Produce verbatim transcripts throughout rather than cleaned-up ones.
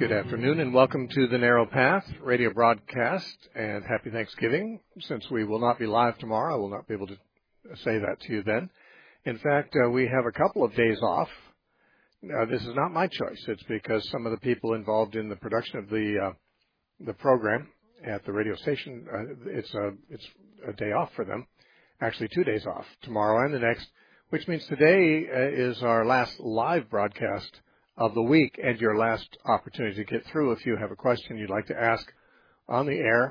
Good afternoon and welcome to the Narrow Path radio broadcast, and happy Thanksgiving. Since we will not be live tomorrow, I will not be able to say that to you then. In fact, uh, we have a couple of days off. Uh, this is not my choice. It's because some of the people involved in the production of the uh, the program at the radio station, uh, it's a it's a day off for them. Actually, two days off, tomorrow and the next, which means today uh, is our last live broadcast of the week and your last opportunity to get through if you have a question you'd like to ask on the air,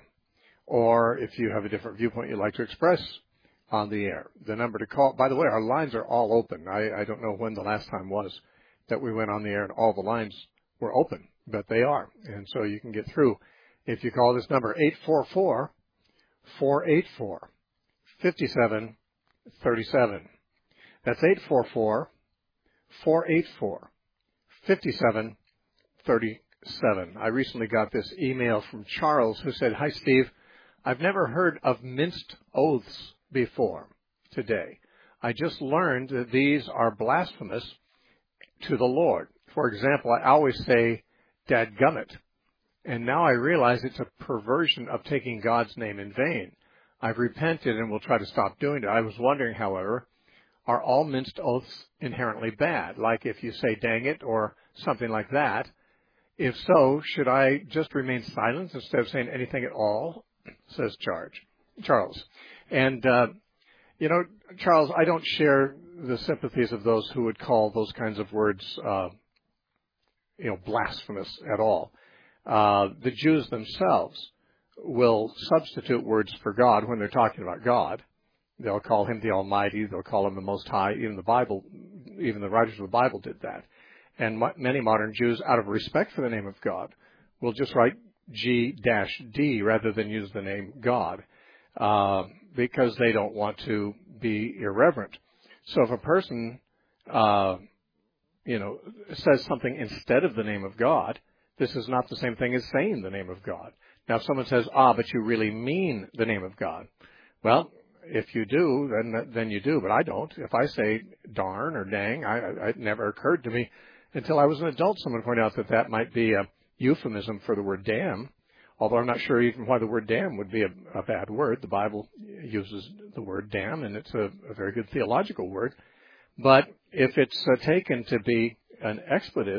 or if you have a different viewpoint you'd like to express on the air. The number to call, by the way, our lines are all open. I, I don't know when the last time was that we went on the air and all the lines were open, but they are. And so you can get through if you call this number, eight four four, four eight four, five seven three seven. That's eight four four, four eight four, fifty-seven thirty-seven. I recently got this email from Charles who said, "Hi, Steve. I've never heard of minced oaths before today. I just learned that these are blasphemous to the Lord. For example, I always say, dadgummit, and now I realize it's a perversion of taking God's name in vain. I've repented and will try to stop doing it. I was wondering, however, are all minced oaths inherently bad? Like if you say dang it or something like that. If so, should I just remain silent instead of saying anything at all?" Says Charge, Charles. And, uh, you know, Charles, I don't share the sympathies of those who would call those kinds of words, uh, you know, blasphemous at all. Uh, the Jews themselves will substitute words for God when they're talking about God. They'll call him the Almighty. They'll call him the Most High. Even the Bible, even the writers of the Bible did that. And m- many modern Jews, out of respect for the name of God, will just write G D rather than use the name God, uh, because they don't want to be irreverent. So if a person, uh, you know, says something instead of the name of God, this is not the same thing as saying the name of God. Now, if someone says, "Ah, but you really mean the name of God," well, if you do, then then you do, but I don't. If I say darn or dang, I, I, it never occurred to me until I was an adult. Someone pointed out that that might be a euphemism for the word damn, although I'm not sure even why the word damn would be a, a bad word. The Bible uses the word damn, and it's a, a very good theological word. But if it's uh, taken to be an expletive,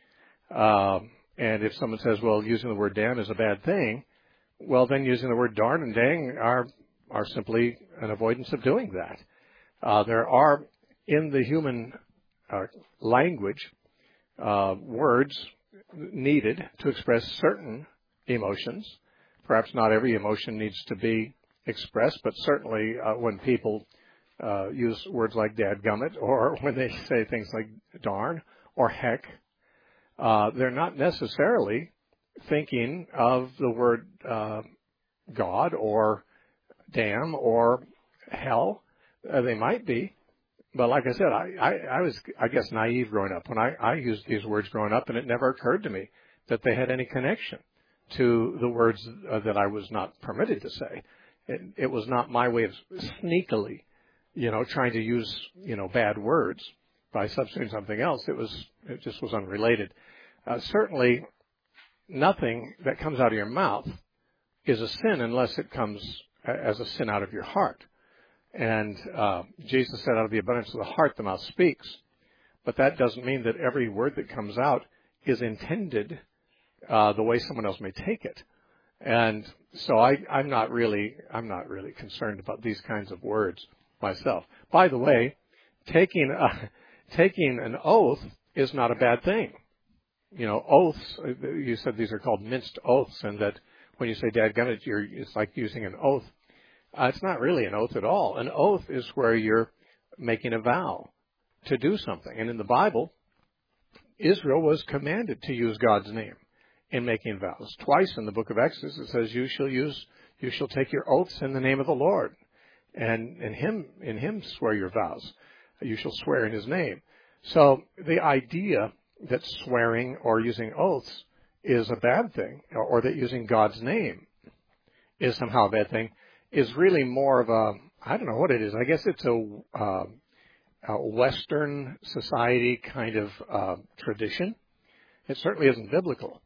uh, and if someone says, well, using the word damn is a bad thing, well, then using the word darn and dang are are simply an avoidance of doing that. Uh, there are, in the human uh, language, uh, words needed to express certain emotions. Perhaps not every emotion needs to be expressed, but certainly uh, when people uh, use words like dadgummit, or when they say things like darn or heck, uh, they're not necessarily thinking of the word uh, God or damn or hell. Uh, they might be, but like I said, I, I, I was, I guess, naive growing up when I, I used these words growing up, and it never occurred to me that they had any connection to the words uh, that I was not permitted to say. It, it was not my way of sneakily, you know, trying to use, you know, bad words by substituting something else. It was, it just was unrelated. Uh, certainly, nothing that comes out of your mouth is a sin unless it comes as a sin out of your heart. And uh, Jesus said, out of the abundance of the heart, the mouth speaks. But that doesn't mean that every word that comes out is intended uh, the way someone else may take it. And so I, I'm not really, I'm not really concerned about these kinds of words myself. By the way, taking a, taking an oath is not a bad thing. You know, oaths. You said these are called minced oaths, and that when you say dadgummit, you're it's like using an oath. Uh, it's not really an oath at all. An oath is where you're making a vow to do something. And in the Bible, Israel was commanded to use God's name in making vows. Twice in the book of Exodus it says, "You shall use, you shall take your oaths in the name of the Lord, and in Him, in Him swear your vows. You shall swear in His name." So the idea that swearing or using oaths is a bad thing, or that using God's name is somehow a bad thing, is really more of a, I don't know what it is. I guess it's a, uh, a Western society kind of uh, tradition. It certainly isn't biblical.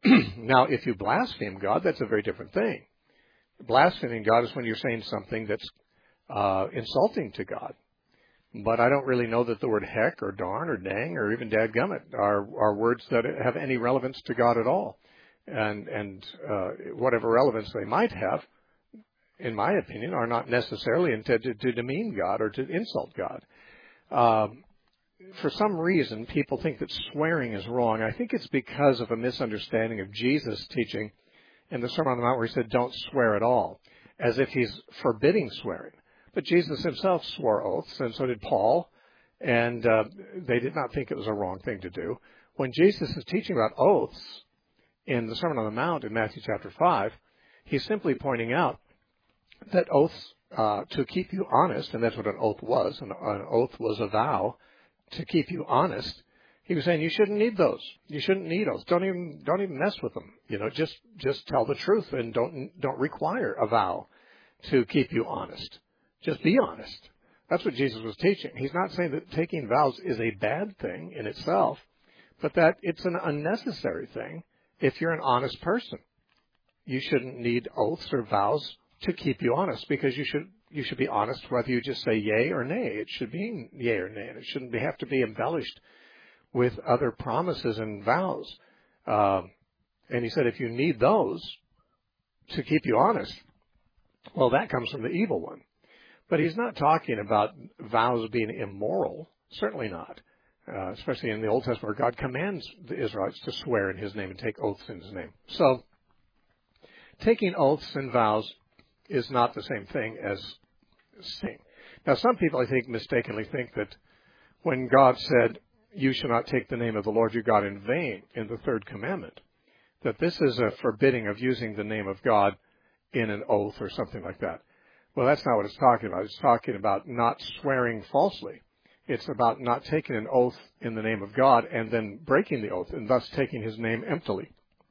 Now, if you blaspheme God, that's a very different thing. Blaspheming God is when you're saying something that's uh, insulting to God. But I don't really know that the word heck or darn or dang or even dadgummit are, are words that have any relevance to God at all. And, and uh, whatever relevance they might have, in my opinion, are not necessarily intended to demean God or to insult God. Um, for some reason, people think that swearing is wrong. I think it's because of a misunderstanding of Jesus' teaching in the Sermon on the Mount where he said, don't swear at all, as if he's forbidding swearing. But Jesus himself swore oaths, and so did Paul, and uh, they did not think it was a wrong thing to do. When Jesus is teaching about oaths in the Sermon on the Mount in Matthew chapter five, he's simply pointing out that oaths uh, to keep you honest, and that's what an oath was. An, an oath was a vow to keep you honest. He was saying you shouldn't need those. You shouldn't need oaths. Don't even don't even mess with them. You know, just just tell the truth and don't don't require a vow to keep you honest. Just be honest. That's what Jesus was teaching. He's not saying that taking vows is a bad thing in itself, but that it's an unnecessary thing if you're an honest person. You shouldn't need oaths or vows to keep you honest, because you should you should be honest whether you just say yay or nay. It should be yay or nay, and it shouldn't be, have to be embellished with other promises and vows. Uh, and he said if you need those to keep you honest, well, that comes from the evil one. But he's not talking about vows being immoral. Certainly not. Uh, especially in the Old Testament where God commands the Israelites to swear in his name and take oaths in his name. So taking oaths and vows is not the same thing as saying. Now, some people, I think, mistakenly think that when God said, you shall not take the name of the Lord your God in vain in the third commandment, that this is a forbidding of using the name of God in an oath or something like that. Well, that's not what it's talking about. It's talking about not swearing falsely. It's about not taking an oath in the name of God and then breaking the oath and thus taking his name emptily.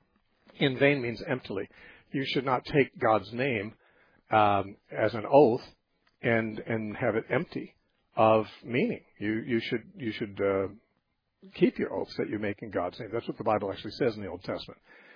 In vain means emptily. You should not take God's name um, as an oath and and have it empty of meaning. You you should you should uh, keep your oaths that you make in God's name. That's what the Bible actually says in the Old Testament.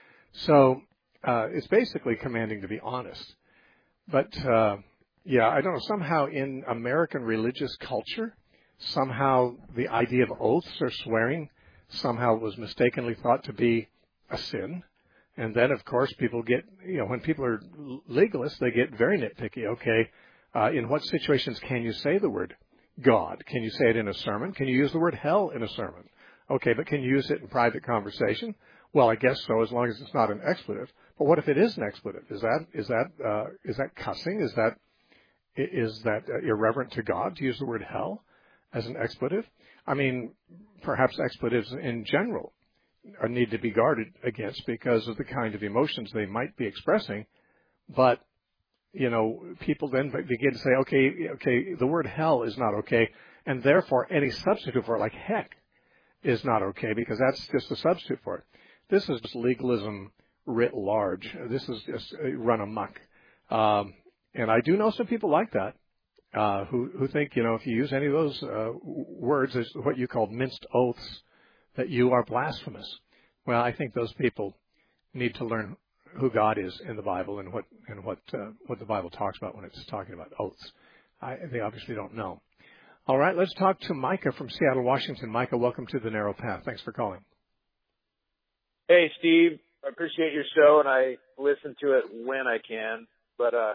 So uh, it's basically commanding to be honest. But uh, yeah, I don't know. Somehow in American religious culture, somehow the idea of oaths or swearing somehow was mistakenly thought to be a sin. And then, of course, people get, you know, when people are legalists, they get very nitpicky. Okay, uh, in what situations can you say the word God? Can you say it in a sermon? Can you use the word hell in a sermon? Okay, but can you use it in private conversation? Well, I guess so, as long as it's not an expletive. But what if it is an expletive? Is that is that uh, is that cussing? Is that is that uh, irreverent to God to use the word hell as an expletive? I mean, perhaps expletives in general are need to be guarded against because of the kind of emotions they might be expressing. But you know, people then begin to say, okay, okay, the word hell is not okay, and therefore any substitute for it, like heck, is not okay because that's just a substitute for it. This is just legalism writ large. This is just run amok. Um, and I do know some people like that uh, who, who think, you know, if you use any of those uh, words as what you call minced oaths, that you are blasphemous. Well, I think those people need to learn who God is in the Bible and what and what uh, what the Bible talks about when it's talking about oaths. I, they obviously don't know. All right, let's talk to Micah from Seattle, Washington. Micah, welcome to The Narrow Path. Thanks for calling. Hey, Steve. I appreciate your show, and I listen to it when I can. But uh,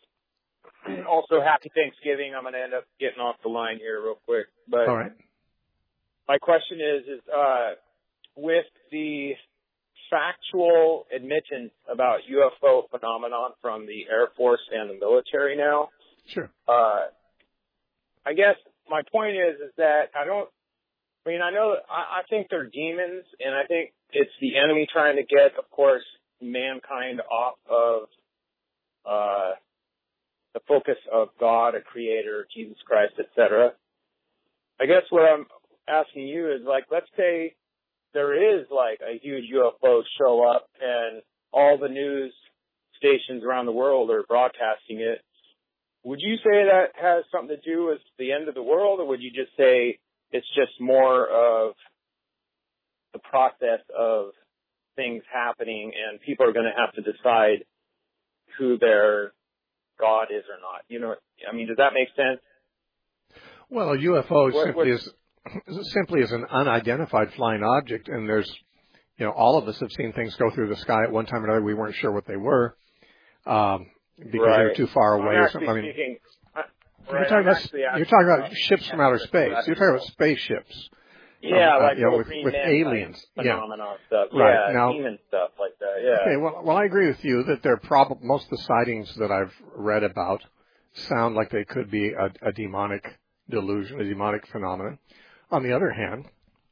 also, happy Thanksgiving. I'm going to end up getting off the line here real quick. But all right. My question is, is uh, with the factual admittance about U F O phenomenon from the Air Force and the military now. Sure. Uh, I guess my point is, is that I don't, I mean, I know, I, I think they're demons, and I think it's the enemy trying to get, of course, mankind off of uh, the focus of God, a creator, Jesus Christ, et cetera. I guess what I'm asking you is, like, let's say there is, like, a huge U F O show up and all the news stations around the world are broadcasting it. Would you say that has something to do with the end of the world, or would you just say it's just more of the process of things happening, and people are going to have to decide who their God is or not. You know, I mean, does that make sense? Well, a U F O what, simply is simply is an unidentified flying object, and there's, you know, all of us have seen things go through the sky at one time or another. We weren't sure what they were um, because right. they were too far away I'm or something. I mean, speaking, I, right, you're talking I'm about you're talking about about ships from outer space. You're talking about spaceships. Yeah, um, uh, like you know, little with, green with men aliens, type yeah, phenomenon stuff. right. Yeah, Now, demon stuff like that. Yeah. Okay. Well, well, I agree with you that they're probably most of the sightings that I've read about sound like they could be a, a demonic delusion, a demonic phenomenon. On the other hand,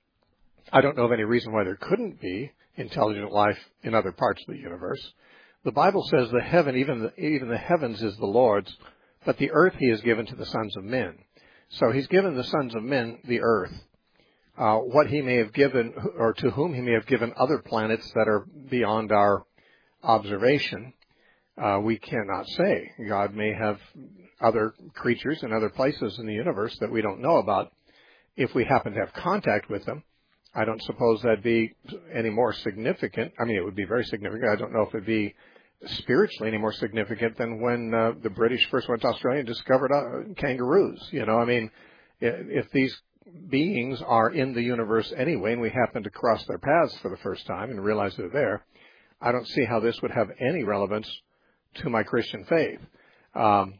I don't know of any reason why there couldn't be intelligent life in other parts of the universe. The Bible says the heaven, even the, even the heavens is the Lord's, but the earth he has given to the sons of men. So he's given the sons of men the earth. Uh, what he may have given, or to whom he may have given other planets that are beyond our observation, uh, we cannot say. God may have other creatures in other places in the universe that we don't know about. If we happen to have contact with them, I don't suppose that'd be any more significant. I mean, it would be very significant. I don't know if it'd be spiritually any more significant than when uh, the British first went to Australia and discovered uh, kangaroos. You know, I mean, if these beings are in the universe anyway, and we happen to cross their paths for the first time and realize they're there, I don't see how this would have any relevance to my Christian faith. Um,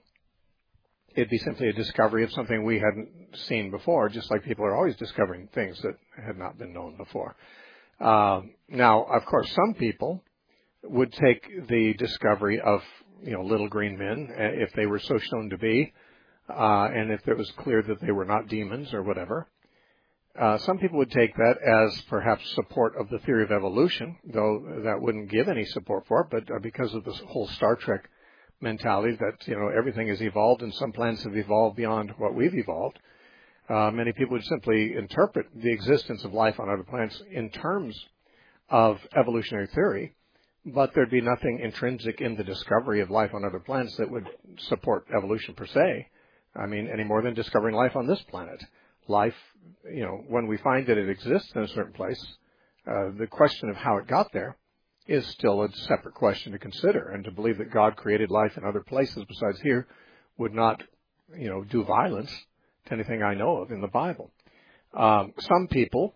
it'd be simply a discovery of something we hadn't seen before, just like people are always discovering things that had not been known before. Um, now, of course, some people would take the discovery of, you know, little green men, if they were so shown to be, Uh, and if it was clear that they were not demons or whatever. Uh, some people would take that as perhaps support of the theory of evolution, though that wouldn't give any support for it, but uh, because of this whole Star Trek mentality that, you know, everything has evolved and some planets have evolved beyond what we've evolved, uh, many people would simply interpret the existence of life on other planets in terms of evolutionary theory, but there'd be nothing intrinsic in the discovery of life on other planets that would support evolution per se. I mean, any more than discovering life on this planet. Life, you know, when we find that it exists in a certain place, uh, the question of how it got there is still a separate question to consider. And to believe that God created life in other places besides here would not, you know, do violence to anything I know of in the Bible. Um, some people,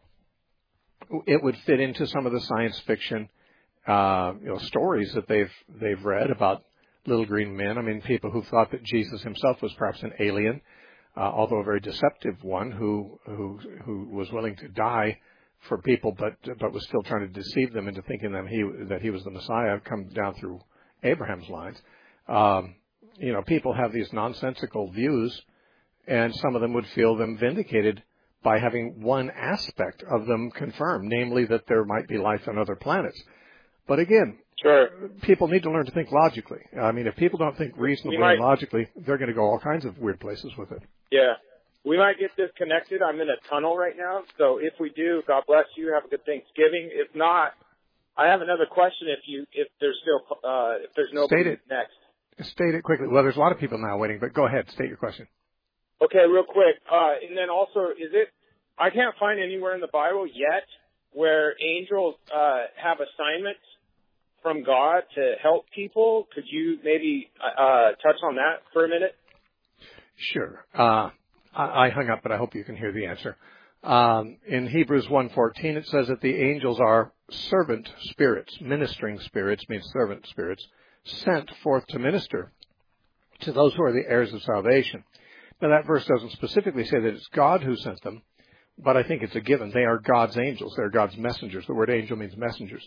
it would fit into some of the science fiction, uh, you know, stories that they've they've read about little green men. I mean, people who thought that Jesus himself was perhaps an alien, uh, although a very deceptive one, who who who was willing to die for people, but but was still trying to deceive them into thinking that he that he was the Messiah, come down through Abraham's lines. Um, you know, people have these nonsensical views, and some of them would feel them vindicated by having one aspect of them confirmed, namely that there might be life on other planets. But again, sure, people need to learn to think logically. I mean, if people don't think reasonably might, and logically, they're going to go all kinds of weird places with it. Yeah. We might get disconnected. I'm in a tunnel right now. So if we do, God bless you. Have a good Thanksgiving. If not, I have another question if you, if there's still, uh, if there's nobody State it. next. State it quickly. Well, there's a lot of people now waiting, but go ahead. State your question. Okay, real quick. Uh, and then also, is it, I can't find anywhere in the Bible yet where angels, uh, have assignments from God to help people. Could you maybe, uh, touch on that for a minute? Sure. Uh, I, I hung up, but I hope you can hear the answer. Um, in Hebrews one fourteen, it says that the angels are servant spirits. Ministering spirits means servant spirits, sent forth to minister to those who are the heirs of salvation. Now, that verse doesn't specifically say that it's God who sent them, but I think it's a given. They are God's angels. They're God's messengers. The word angel means messengers.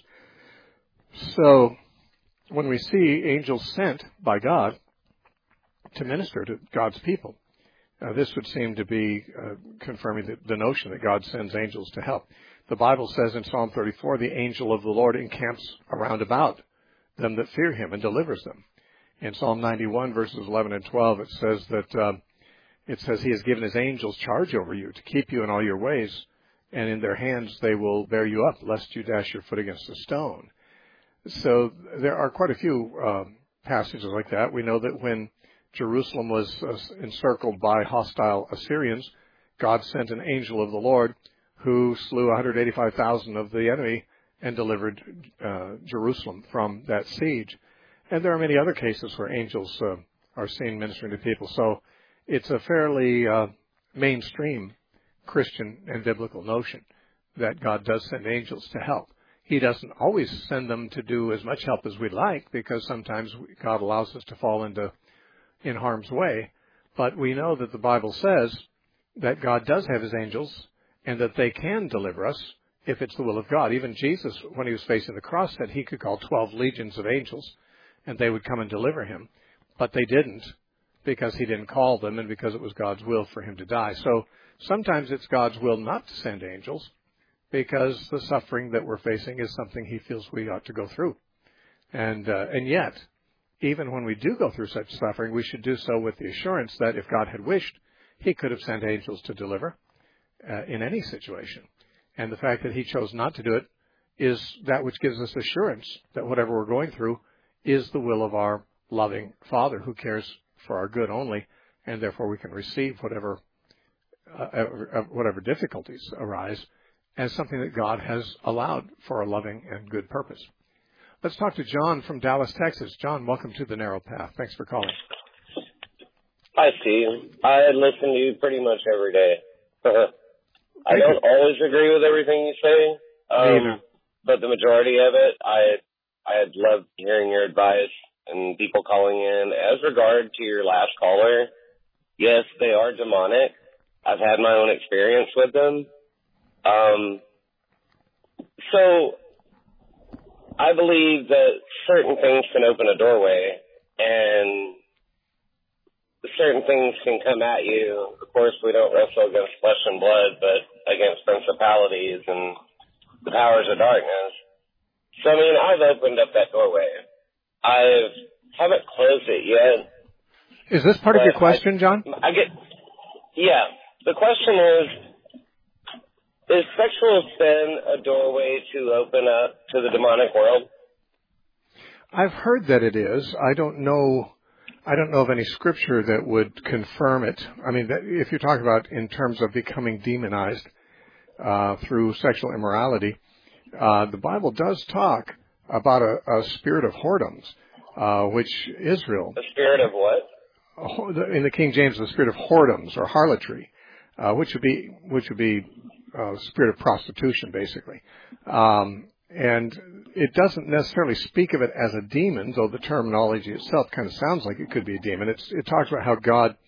So when we see angels sent by God to minister to God's people, uh, this would seem to be uh, confirming the, the notion that God sends angels to help. The Bible says in Psalm thirty-four, the angel of the Lord encamps around about them that fear him and delivers them. In Psalm ninety-one, verses eleven and twelve, it says that uh, it says he has given his angels charge over you to keep you in all your ways, and in their hands they will bear you up, lest you dash your foot against a stone. So there are quite a few uh, passages like that. We know that when Jerusalem was uh, encircled by hostile Assyrians, God sent an angel of the Lord who slew one hundred eighty-five thousand of the enemy and delivered uh, Jerusalem from that siege. And there are many other cases where angels uh, are seen ministering to people. So it's a fairly uh, mainstream Christian and biblical notion that God does send angels to help. He doesn't always send them to do as much help as we'd like, because sometimes God allows us to fall into in harm's way. But we know that the Bible says that God does have his angels and that they can deliver us if it's the will of God. Even Jesus, when he was facing the cross, said he could call twelve legions of angels and they would come and deliver him. But they didn't, because he didn't call them and because it was God's will for him to die. So sometimes it's God's will not to send angels, because the suffering that we're facing is something he feels we ought to go through. And uh, and yet, even when we do go through such suffering, we should do so with the assurance that if God had wished, he could have sent angels to deliver uh, in any situation. And the fact that he chose not to do it is that which gives us assurance that whatever we're going through is the will of our loving Father, who cares for our good only, and therefore we can receive whatever uh, whatever difficulties arise as something that God has allowed for a loving and good purpose. Let's talk to John from Dallas, Texas. John, welcome to The Narrow Path. Thanks for calling. Hi, Steve. I listen to you pretty much every day. I don't always agree with everything you say, um, but the majority of it, I I'd love hearing your advice and people calling in. As regard to your last caller, yes, they are demonic. I've had my own experience with them. Um, so I believe that certain things can open a doorway and certain things can come at you. Of course, we don't wrestle against flesh and blood, but against principalities and the powers of darkness. So, I mean, I've opened up that doorway. I haven't closed it yet. Is this part of your question, John? I, I get, yeah. The question is, is sexual sin a doorway to open up to the demonic world? I've heard that it is. I don't know. I don't know of any scripture that would confirm it. I mean, that, if you're talking about in terms of becoming demonized uh, through sexual immorality, uh, the Bible does talk about a, a spirit of whoredoms, uh, which Israel. The spirit of what? In the King James, the spirit of whoredoms or harlotry, uh, which would be which would be uh, spirit of prostitution, basically. Um, and it doesn't necessarily speak of it as a demon, though the terminology itself kind of sounds like it could be a demon. It's, it talks about how God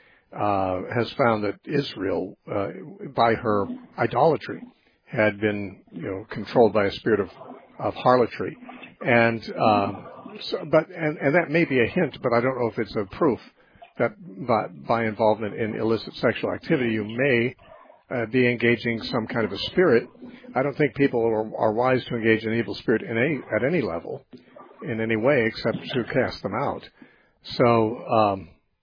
uh, has found that Israel, uh, by her idolatry, had been, you know, controlled by a spirit of, of harlotry. And, uh, so, but, and, and that may be a hint, but I don't know if it's a proof that by, by involvement in illicit sexual activity, you may Uh, be engaging some kind of a spirit. I don't think people are, are wise to engage an evil spirit in any, at any level, in any way, except to cast them out. So, um,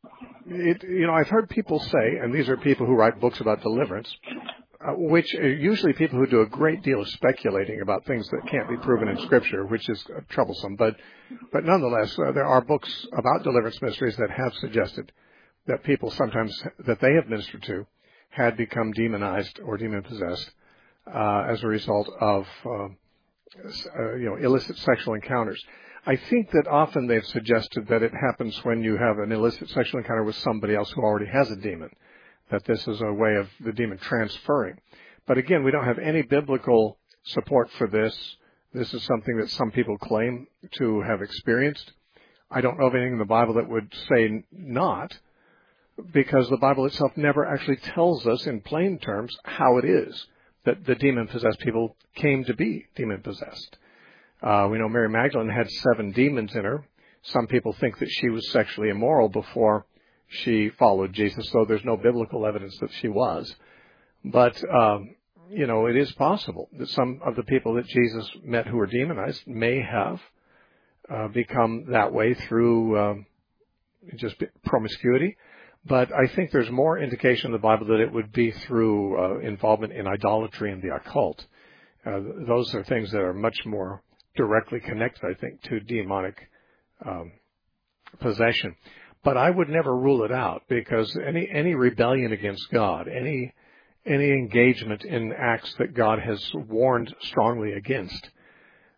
it, you know, I've heard people say, and these are people who write books about deliverance, uh, which are usually people who do a great deal of speculating about things that can't be proven in Scripture, which is uh, troublesome. But, but nonetheless, uh, there are books about deliverance ministries that have suggested that people sometimes that they have ministered to had become demonized or demon-possessed uh, as a result of uh, uh, you know illicit sexual encounters. I think that often they've suggested that it happens when you have an illicit sexual encounter with somebody else who already has a demon, that this is a way of the demon transferring. But again, we don't have any biblical support for this. This is something that some people claim to have experienced. I don't know of anything in the Bible that would say not, because the Bible itself never actually tells us in plain terms how it is that the demon-possessed people came to be demon-possessed. Uh, we know Mary Magdalene had seven demons in her. Some people think that she was sexually immoral before she followed Jesus, though there's no biblical evidence that she was. But, um, you know, it is possible that some of the people that Jesus met who were demonized may have uh, become that way through um, just promiscuity. But I think there's more indication in the Bible that it would be through uh, involvement in idolatry and the occult. Uh, those are things that are much more directly connected, I think, to demonic um, possession. But I would never rule it out, because any any rebellion against God, any any engagement in acts that God has warned strongly against,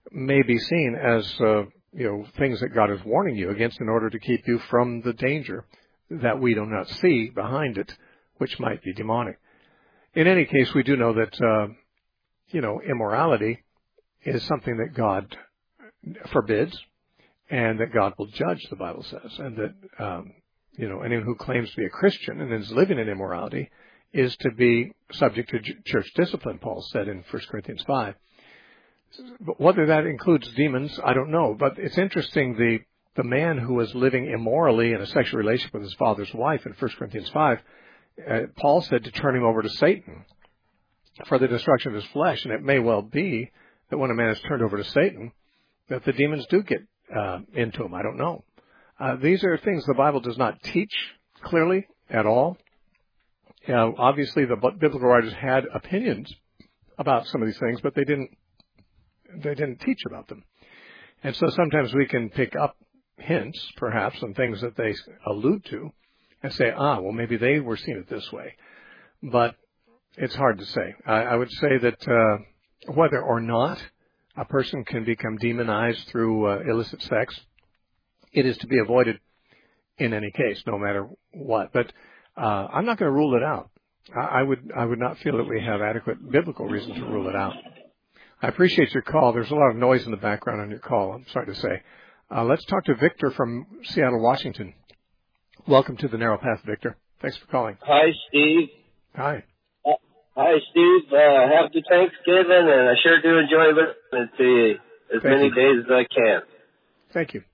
may be seen as, uh, you know, things that God is warning you against in order to keep you from the danger that we do not see behind it, which might be demonic. In any case, we do know that, uh, you know, immorality is something that God forbids and that God will judge, the Bible says, and that, um, you know, anyone who claims to be a Christian and is living in immorality is to be subject to church discipline, Paul said in First Corinthians five. But whether that includes demons, I don't know. But it's interesting, the, the man who was living immorally in a sexual relationship with his father's wife in First Corinthians five, uh, Paul said to turn him over to Satan for the destruction of his flesh. And it may well be that when a man is turned over to Satan, that the demons do get uh, into him. I don't know. Uh, these are things the Bible does not teach clearly at all. Uh, obviously, the biblical writers had opinions about some of these things, but they didn't they didn't teach about them. And so sometimes we can pick up hints, perhaps, on things that they allude to and say, ah, well, maybe they were seeing it this way. But it's hard to say. I, I would say that uh, whether or not a person can become demonized through uh, illicit sex, it is to be avoided in any case, no matter what. But uh, I'm not going to rule it out. I, I would I would not feel that we have adequate biblical reason to rule it out. I appreciate your call. There's a lot of noise in the background on your call, I'm sorry to say. Uh, let's talk to Victor from Seattle, Washington. Welcome to the Narrow Path, Victor. Thanks for calling. Hi, Steve. Hi. Uh, hi, Steve. Uh, happy Thanksgiving, and I sure do enjoy listening to you as Thank many you. days as I can. Thank you.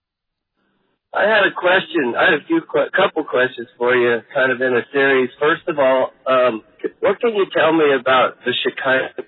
I had a question. I had a few, qu- couple questions for you, kind of in a series. First of all, um, what can you tell me about the Shekinah?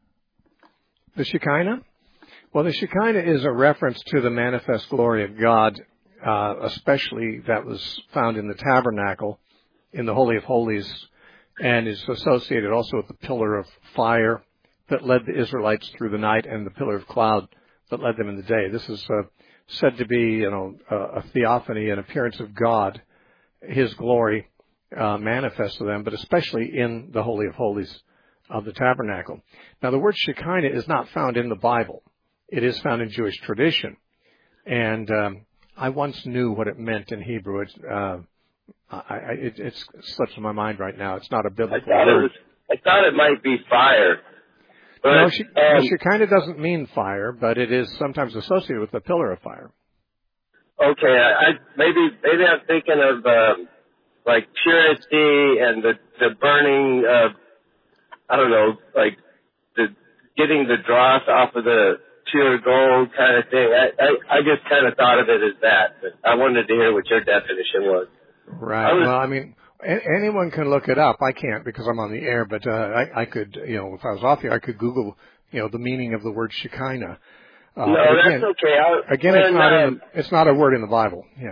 The Shekinah? Well, the Shekinah is a reference to the manifest glory of God, uh, especially that was found in the tabernacle, in the Holy of Holies, and is associated also with the pillar of fire that led the Israelites through the night and the pillar of cloud that led them in the day. This is uh, said to be, you know, a theophany, an appearance of God, His glory uh, manifest to them, but especially in the Holy of Holies of the tabernacle. Now, the word Shekinah is not found in the Bible. It is found in Jewish tradition. And um, I once knew what it meant in Hebrew. It, uh, I, I, it, it slips my mind right now. It's not a biblical I thought word. It was, I thought it might be fire. But, no, she, um, Shekinah doesn't mean fire, but it is sometimes associated with the pillar of fire. Okay, I, I maybe maybe I'm thinking of um, like purity and the the burning. Uh, I don't know, like the getting the dross off of the pure gold kind of thing. I, I, I just kind of thought of it as that, but I wanted to hear what your definition was. Right. I was, well, I mean, a- anyone can look it up. I can't because I'm on the air, but uh, I, I could, you know, if I was off here, I could Google, you know, the meaning of the word Shekinah. Uh, no, again, that's okay. I, again, when, it's not um, in the, it's not a word in the Bible. Yeah.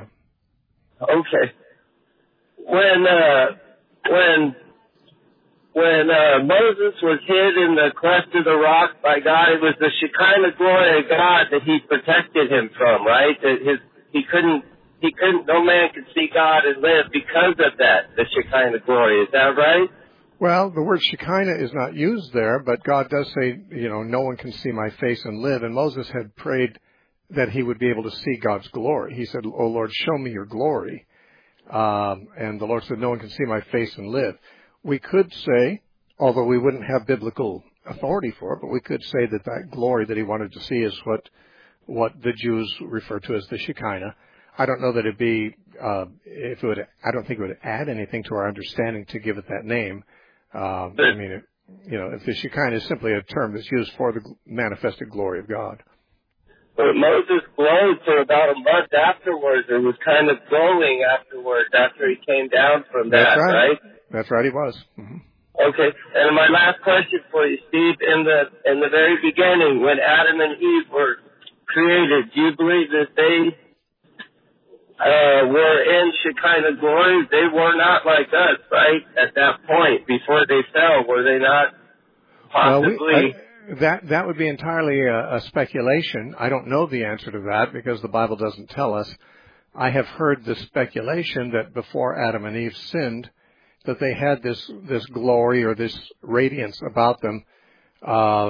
Okay. When uh, when when uh, Moses was hid in the cleft of the rock by God, it was the Shekinah glory of God that He protected him from. Right? That his he couldn't he couldn't no man could see God and live because of that. The Shekinah glory. Is that right? Well, the word Shekinah is not used there, but God does say, you know, no one can see my face and live. And Moses had prayed that he would be able to see God's glory. He said, "Oh Lord, show me your glory." Um, and the Lord said, "No one can see my face and live." We could say, although we wouldn't have biblical authority for it, but we could say that that glory that he wanted to see is what what the Jews refer to as the Shekinah. I don't know that it'd be, uh, if it would, I don't think it would add anything to our understanding to give it that name. Um, I mean, it, you know, if the Shekinah is simply a term that's used for the manifested glory of God. But Moses glowed for about a month afterwards, or was kind of glowing afterwards after he came down from that, That's right. right? That's right, he was. Mm-hmm. Okay, and my last question for you, Steve, in the in the very beginning, when Adam and Eve were created, do you believe that they uh, were in Shekinah glory? They were not like us, right? At that point, before they fell, were they not possibly... Well, we, I, that that would be entirely a, a speculation. I don't know the answer to that because the Bible doesn't tell us. I have heard the speculation that before Adam and Eve sinned, that they had this this glory or this radiance about them uh,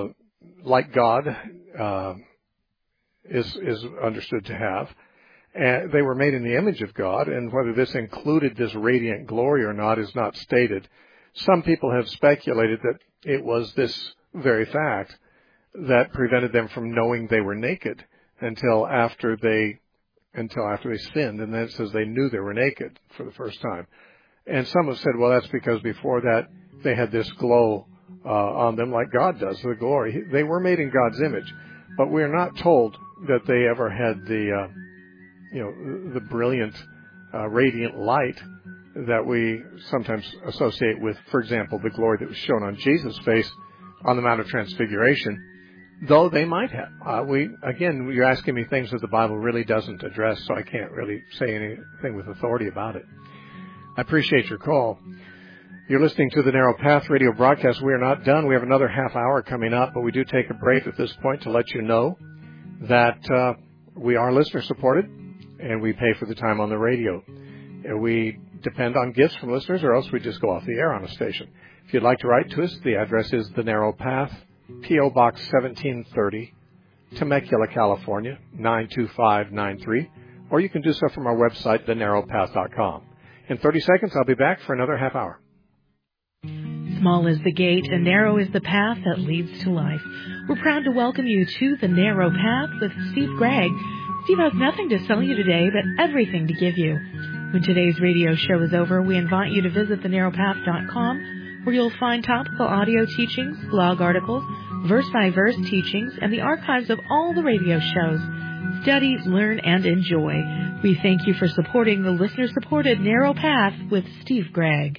like God uh, is is understood to have. And they were made in the image of God, and whether this included this radiant glory or not is not stated. Some people have speculated that it was this very fact that prevented them from knowing they were naked until after they until after they sinned, and then it says they knew they were naked for the first time. And some have said, well, that's because before that they had this glow uh, on them like God does, the glory. They were made in God's image, but we are not told that they ever had the, uh, you know, the brilliant, uh, radiant light that we sometimes associate with, for example, the glory that was shown on Jesus' face on the Mount of Transfiguration, though they might have. Uh, we again, you're asking me things that the Bible really doesn't address, so I can't really say anything with authority about it. I appreciate your call. You're listening to the Narrow Path radio broadcast. We are not done. We have another half hour coming up, but we do take a break at this point to let you know that uh, we are listener-supported, and we pay for the time on the radio. We depend on gifts from listeners, or else we just go off the air on a station. If you'd like to write to us, the address is The Narrow Path, P O. Box seventeen thirty, Temecula, California, nine two five nine three, or you can do so from our website, the narrow path dot com. In thirty seconds, I'll be back for another half hour. Small is the gate and narrow is the path that leads to life. We're proud to welcome you to The Narrow Path with Steve Gregg. Steve has nothing to sell you today, but everything to give you. When today's radio show is over, we invite you to visit the narrow path dot com, where you'll find topical audio teachings, blog articles, verse-by-verse teachings, and the archives of all the radio shows. Study, learn, and enjoy. We thank you for supporting the listener-supported Narrow Path with Steve Gregg.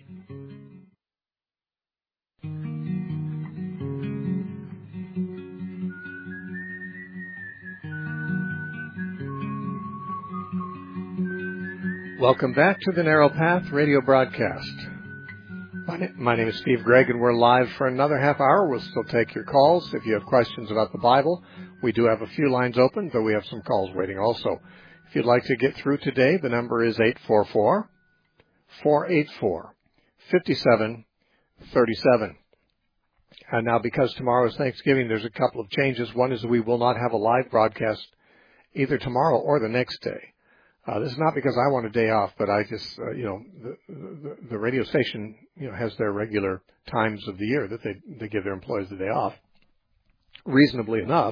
Welcome back to the Narrow Path radio broadcast. My, na- my name is Steve Gregg, and we're live for another half hour. We'll still take your calls. If you have questions about the Bible, we do have a few lines open, but we have some calls waiting also. If you'd like to get through today, the number is eight four four, four eight four, five seven three seven. And now, because tomorrow is Thanksgiving, there's a couple of changes. One is we will not have a live broadcast either tomorrow or the next day. Uh, this is not because I want a day off, but I just, uh, you know, the, the, the radio station, you know, has their regular times of the year that they, they give their employees the day off, reasonably enough,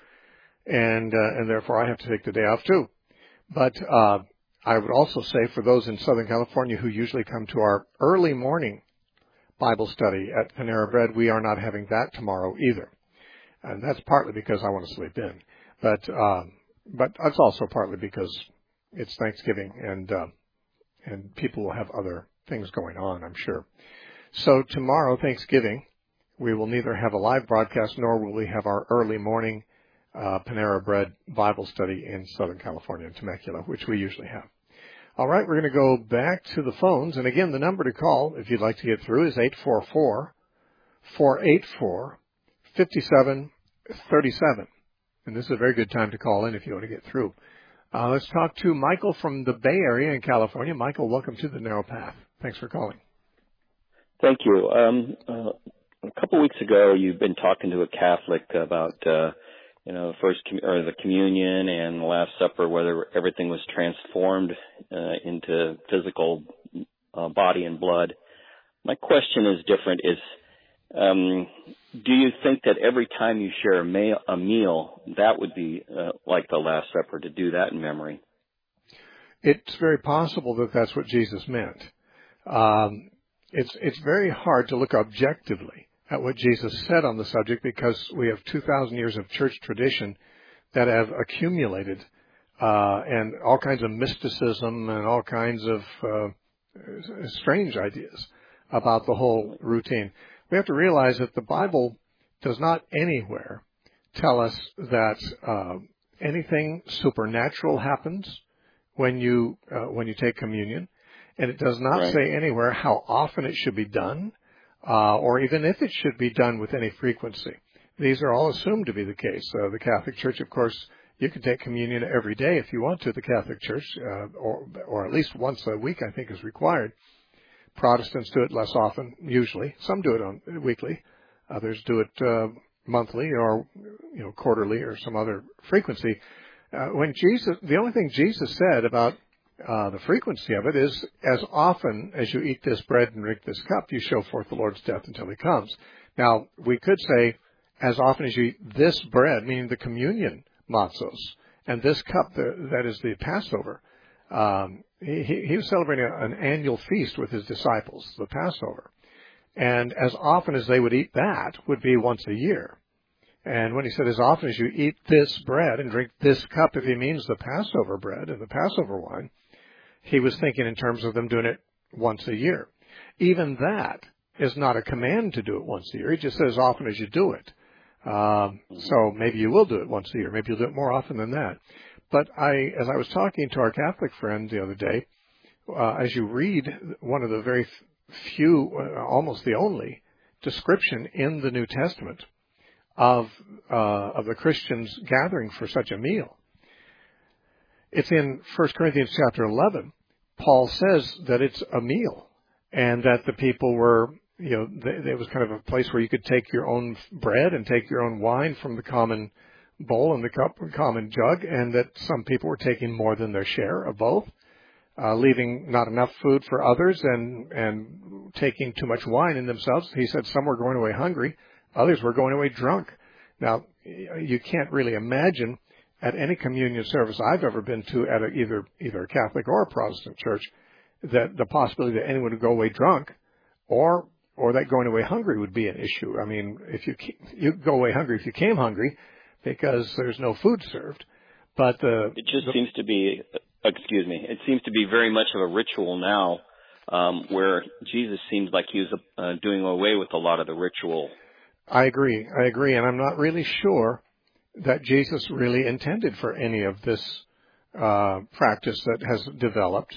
and uh, and therefore I have to take the day off too. But uh, I would also say for those in Southern California who usually come to our early morning Bible study at Panera Bread, we are not having that tomorrow either, and that's partly because I want to sleep in, but um, but that's also partly because it's Thanksgiving, and uh, and people will have other things going on, I'm sure. So tomorrow, Thanksgiving, we will neither have a live broadcast nor will we have our early morning uh, Panera Bread Bible study in Southern California, in Temecula, which we usually have. All right, we're going to go back to the phones. And again, the number to call, if you'd like to get through, is eight four four, four eight four, five seven three seven. And this is a very good time to call in if you want to get through. Uh, let's talk to Michael from the Bay Area in California. Michael, welcome to the Narrow Path. Thanks for calling. Thank you. Um, uh, a couple weeks ago, you've been talking to a Catholic about, uh, you know, first com- or the communion and the Last Supper, whether everything was transformed uh, into physical uh, body and blood. My question is different. Is um, do you think that every time you share a, ma- a meal, that would be uh, like the Last Supper, to do that in memory? It's very possible that that's what Jesus meant. Um, it's it's very hard to look objectively at what Jesus said on the subject because we have two thousand years of church tradition that have accumulated uh, and all kinds of mysticism and all kinds of uh, strange ideas about the whole routine. We have to realize that the Bible does not anywhere tell us that uh, anything supernatural happens when you uh, when you take communion, and it does not right. say anywhere how often it should be done, uh, or even if it should be done with any frequency. These are all assumed to be the case. Uh, the Catholic Church, of course, you can take communion every day if you want to. The Catholic Church, uh, or or at least once a week, I think, is required. Protestants do it less often, usually. Some do it on weekly. Others do it uh, monthly or, you know, quarterly or some other frequency. Uh, when Jesus, the only thing Jesus said about uh, the frequency of it is, as often as you eat this bread and drink this cup, you show forth the Lord's death until he comes. Now, we could say, as often as you eat this bread, meaning the communion matzos, and this cup, the, that is the Passover. Um, he, he was celebrating an annual feast with his disciples, the Passover. And as often as they would eat that would be once a year. And when he said, as often as you eat this bread and drink this cup, if he means the Passover bread and the Passover wine, he was thinking in terms of them doing it once a year. Even that is not a command to do it once a year. He just says as often as you do it. Um, so maybe you will do it once a year. Maybe you'll do it more often than that. But I, as I was talking to our Catholic friend the other day, uh, as you read one of the very few, uh, almost the only description in the New Testament of uh, of the Christians gathering for such a meal, it's in First Corinthians chapter eleven. Paul says that it's a meal, and that the people were, you know, it was kind of a place where you could take your own bread and take your own wine from the common bowl and the cup and common jug, and that some people were taking more than their share of both, uh, leaving not enough food for others and and taking too much wine in themselves. He said some were going away hungry, others were going away drunk. Now, you can't really imagine at any communion service I've ever been to at a, either either a Catholic or a Protestant church that the possibility that anyone would go away drunk or or that going away hungry would be an issue. I mean, if you you go away hungry if you came hungry because there's no food served. But uh, it just the, seems to be, excuse me, it seems to be very much of a ritual now, um, where Jesus seems like he was uh, doing away with a lot of the ritual. I agree. I agree, and I'm not really sure that Jesus really intended for any of this uh, practice that has developed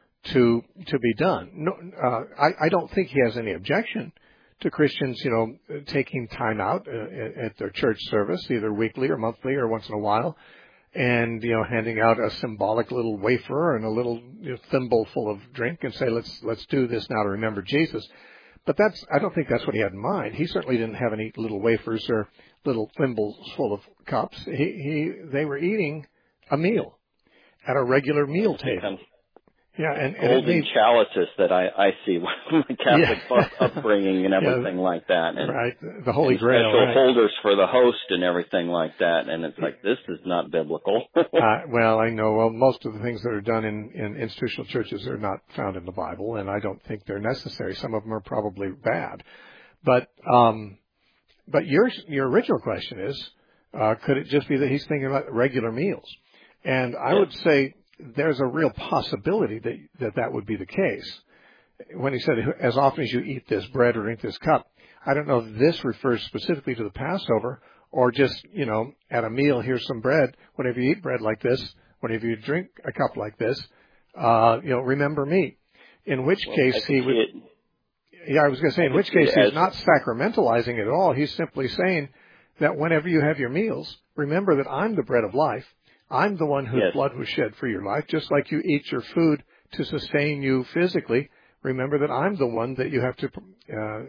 to to be done. No, uh, I, I don't think he has any objection to Christians, you know, taking time out uh, at their church service, either weekly or monthly or once in a while, and, you know, handing out a symbolic little wafer and a little, you know, thimble full of drink and say, let's let's do this now to remember Jesus. But that's, I don't think that's what he had in mind. He certainly didn't have any little wafers or little thimbles full of cups. He, he they were eating a meal at a regular meal table. Yeah, and, and golden made, chalices that I, I see with my Catholic yeah. upbringing and everything yeah, like that. And, right, the Holy and Grail. Special right. holders for the host and everything like that. And it's like, this is not biblical. uh, well, I know. Well, most of the things that are done in, in institutional churches are not found in the Bible, and I don't think they're necessary. Some of them are probably bad. But um, but your your original question is, uh, could it just be that he's thinking about regular meals? And I yeah. would say there's a real possibility that, that that would be the case. When he said, as often as you eat this bread or drink this cup, I don't know if this refers specifically to the Passover or just, you know, at a meal, here's some bread. Whenever you eat bread like this, whenever you drink a cup like this, uh, you know, remember me. In which well, case he would, it. yeah, I was going to say, in which case he's not sacramentalizing it at all. He's simply saying that whenever you have your meals, remember that I'm the bread of life. I'm the one whose yes. blood was shed for your life, just like you eat your food to sustain you physically. Remember that I'm the one that you have to uh,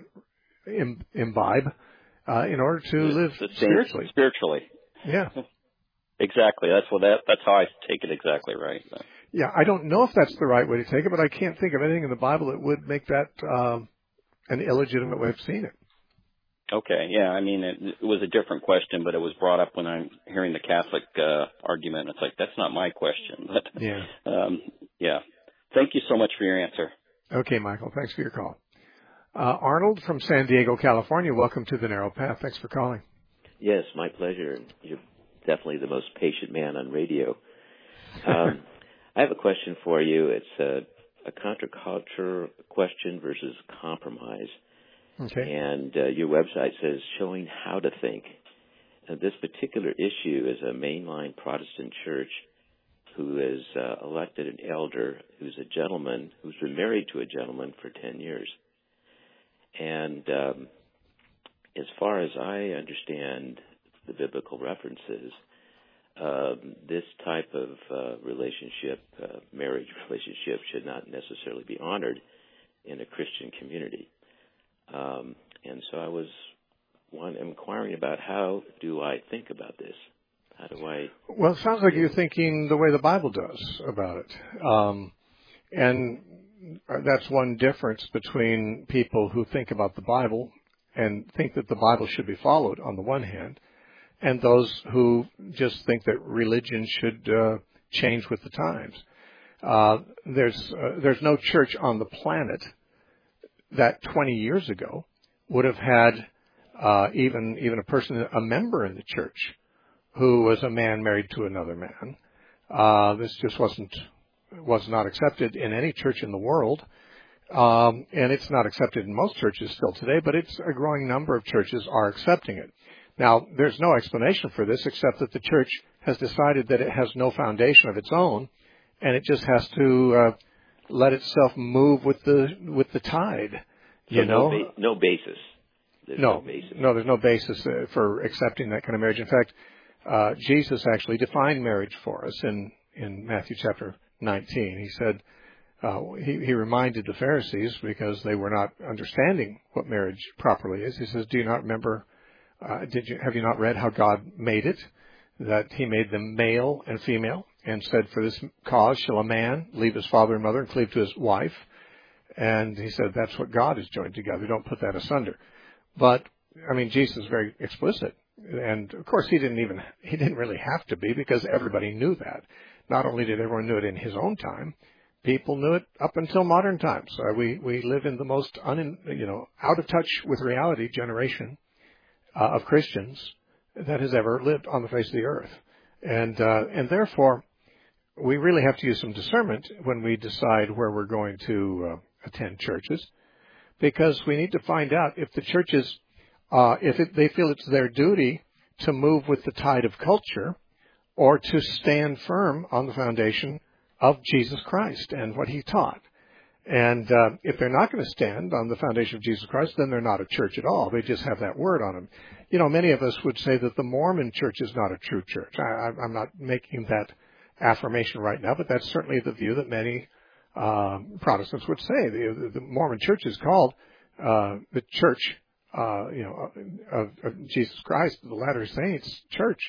Im- imbibe uh, in order to the, live the spiritually. Spiritually. Yeah. Exactly. That's what that. That's how I take it exactly right. Yeah, I don't know if that's the right way to take it, but I can't think of anything in the Bible that would make that um, an illegitimate way of seeing it. Okay, yeah, I mean, it, it was a different question, but it was brought up when I'm hearing the Catholic uh, argument. It's like, that's not my question. But, yeah. Um, yeah. Thank you so much for your answer. Okay, Michael, thanks for your call. Uh, Arnold from San Diego, California, welcome to The Narrow Path. Thanks for calling. Yes, my pleasure. You're definitely the most patient man on radio. Um, I have a question for you. It's a, a counterculture question versus compromise. Okay. And uh, your website says showing how to think. Uh, this particular issue is a mainline Protestant church who has uh, elected an elder who's a gentleman who's been married to a gentleman for ten years. And um, as far as I understand the biblical references, um, this type of uh, relationship, uh, marriage relationship, should not necessarily be honored in a Christian community. Um, and so I was one inquiring about how do I think about this? How do I? Well, it sounds like you're thinking the way the Bible does about it. Um, and that's one difference between people who think about the Bible and think that the Bible should be followed on the one hand, and those who just think that religion should uh, change with the times. Uh, there's uh, there's no church on the planet that twenty years ago would have had uh, even even a person, a member in the church, who was a man married to another man. Uh, this just wasn't was not accepted in any church in the world, um, and it's not accepted in most churches still today. But it's a growing number of churches are accepting it. Now, there's no explanation for this except that the church has decided that it has no foundation of its own, and it just has to uh, let itself move with the with the tide. You so know, no, ba- no basis. There's no, no basis. No, there's no basis uh, for accepting that kind of marriage. In fact, uh, Jesus actually defined marriage for us in in Matthew chapter nineteen. He said uh, he he reminded the Pharisees because they were not understanding what marriage properly is. He says, "Do you not remember? Uh, did you have you not read how God made it? That He made them male and female, and said, for this cause shall a man leave his father and mother and cleave to his wife." And He said, that's what God has joined together. Don't put that asunder. But I mean, Jesus is very explicit, and of course, he didn't even he didn't really have to be, because everybody knew that. Not only did everyone knew it in his own time, people knew it up until modern times. Uh, we we live in the most un, you know out of touch with reality generation uh, of Christians that has ever lived on the face of the earth, and uh, and therefore we really have to use some discernment when we decide where we're going to uh, attend churches, because we need to find out if the churches, uh, if it, they feel it's their duty to move with the tide of culture, or to stand firm on the foundation of Jesus Christ and what He taught. And uh, if they're not going to stand on the foundation of Jesus Christ, then they're not a church at all. They just have that word on them. You know, many of us would say that the Mormon church is not a true church. I, I'm not making that affirmation right now, but that's certainly the view that many uh, Protestants would say. The, the Mormon church is called uh, the Church, uh, you know, of, of Jesus Christ, the Latter Saints Church,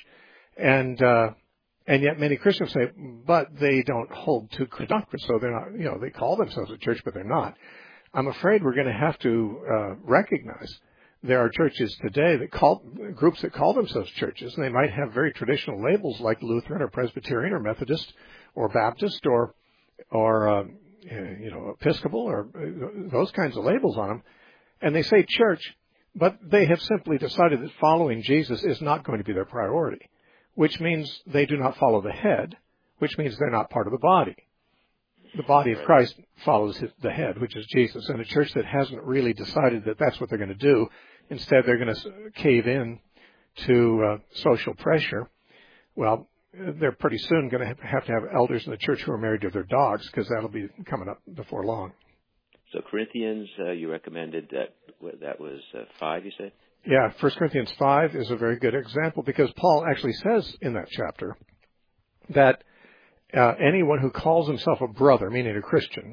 and uh, and yet many Christians say, but they don't hold to doctrine, so they're not. You know, they call themselves a church, but they're not. I'm afraid we're going to have to uh, recognize there are churches today that call groups that call themselves churches, and they might have very traditional labels like Lutheran or Presbyterian or Methodist or Baptist or or uh, you know Episcopal or those kinds of labels on them, and they say church, but they have simply decided that following Jesus is not going to be their priority, which means they do not follow the head, which means they're not part of the body. The body of Christ follows his, the head, which is Jesus. And a church that hasn't really decided that that's what they're going to do, instead they're going to cave in to uh, social pressure, well, they're pretty soon going to have to have elders in the church who are married to their dogs, because that'll be coming up before long. So Corinthians, uh, you recommended that that was uh, five, you said? Yeah, First Corinthians five is a very good example, because Paul actually says in that chapter that Uh, anyone who calls himself a brother, meaning a Christian,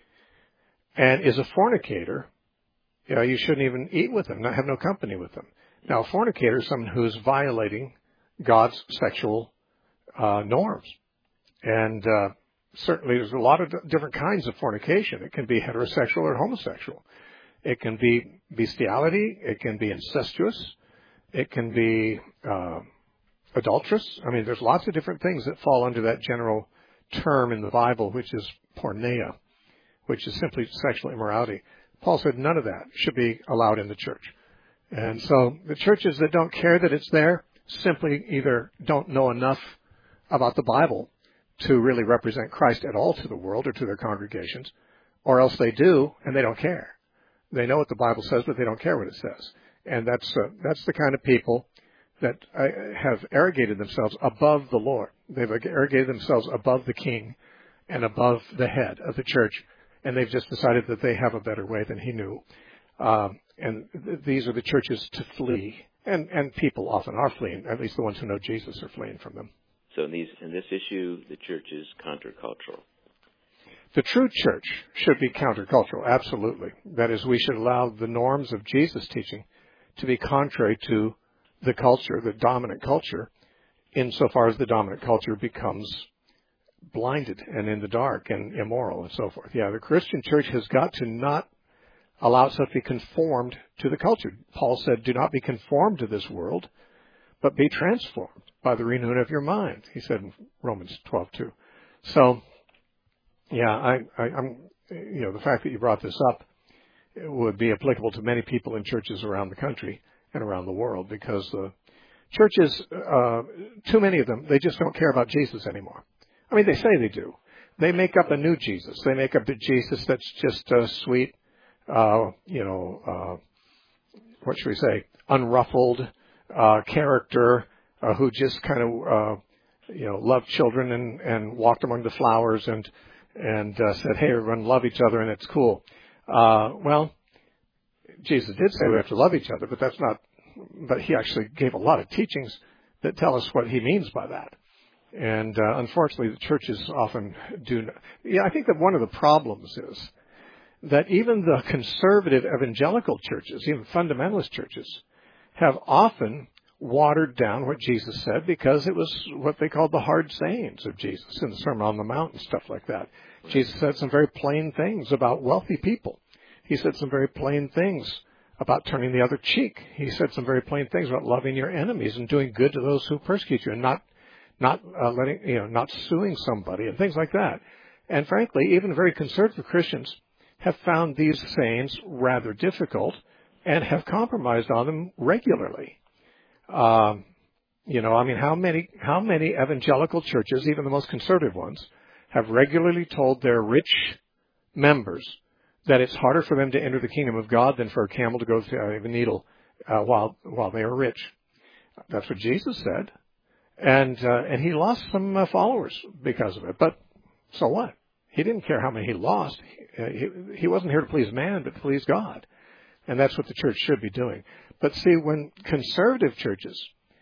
and is a fornicator, you know, you shouldn't even eat with them, not have no company with them. Now, a fornicator is someone who is violating God's sexual uh, norms. And uh, certainly there's a lot of d- different kinds of fornication. It can be heterosexual or homosexual. It can be bestiality. It can be incestuous. It can be Uh, adulterous. I mean, there's lots of different things that fall under that general term in the Bible, which is porneia, which is simply sexual immorality. Paul said none of that should be allowed in the church. And so the churches that don't care that it's there simply either don't know enough about the Bible to really represent Christ at all to the world or to their congregations, or else they do and they don't care. They know what the Bible says, but they don't care what it says. And that's uh, that's the kind of people that have arrogated themselves above the Lord. They've arrogated themselves above the king and above the head of the church, and they've just decided that they have a better way than he knew. Um, and th- these are the churches to flee, and, and people often are fleeing. At least the ones who know Jesus are fleeing from them. So in, these, in this issue, the church is countercultural. The true church should be countercultural, absolutely. That is, we should allow the norms of Jesus' teaching to be contrary to the culture, the dominant culture, insofar as the dominant culture becomes blinded and in the dark and immoral and so forth. Yeah, the Christian church has got to not allow itself to be conformed to the culture. Paul said, do not be conformed to this world, but be transformed by the renewing of your mind, he said in Romans twelve two. So, yeah, I, I, I'm, you know, the fact that you brought this up would be applicable to many people in churches around the country and around the world, because the churches, uh, too many of them, they just don't care about Jesus anymore. I mean, they say they do. They make up a new Jesus. They make up a Jesus that's just uh, sweet, uh, you know, uh, what should we say, unruffled uh, character uh, who just kind of, uh, you know, loved children and, and walked among the flowers and and uh, said, hey, everyone, love each other and it's cool. Uh, well, Jesus did say we have to love each other, but that's not, but he actually gave a lot of teachings that tell us what he means by that. And uh, unfortunately, the churches often do. Yeah, I think that one of the problems is that even the conservative evangelical churches, even fundamentalist churches, have often watered down what Jesus said because it was what they called the hard sayings of Jesus in the Sermon on the Mount and stuff like that. Jesus said some very plain things about wealthy people. He said some very plain things about turning the other cheek. He said some very plain things about loving your enemies and doing good to those who persecute you and not not uh, letting, you know, not suing somebody and things like that. And frankly, even very conservative Christians have found these sayings rather difficult and have compromised on them regularly. Um, you know, I mean, how many how many evangelical churches, even the most conservative ones, have regularly told their rich members that it's harder for them to enter the kingdom of God than for a camel to go through a needle uh, while while they are rich. That's what Jesus said. And uh, and he lost some uh, followers because of it. But so what? He didn't care how many he lost. He, he, he wasn't here to please man, but to please God. And that's what the church should be doing. But see, when conservative churches,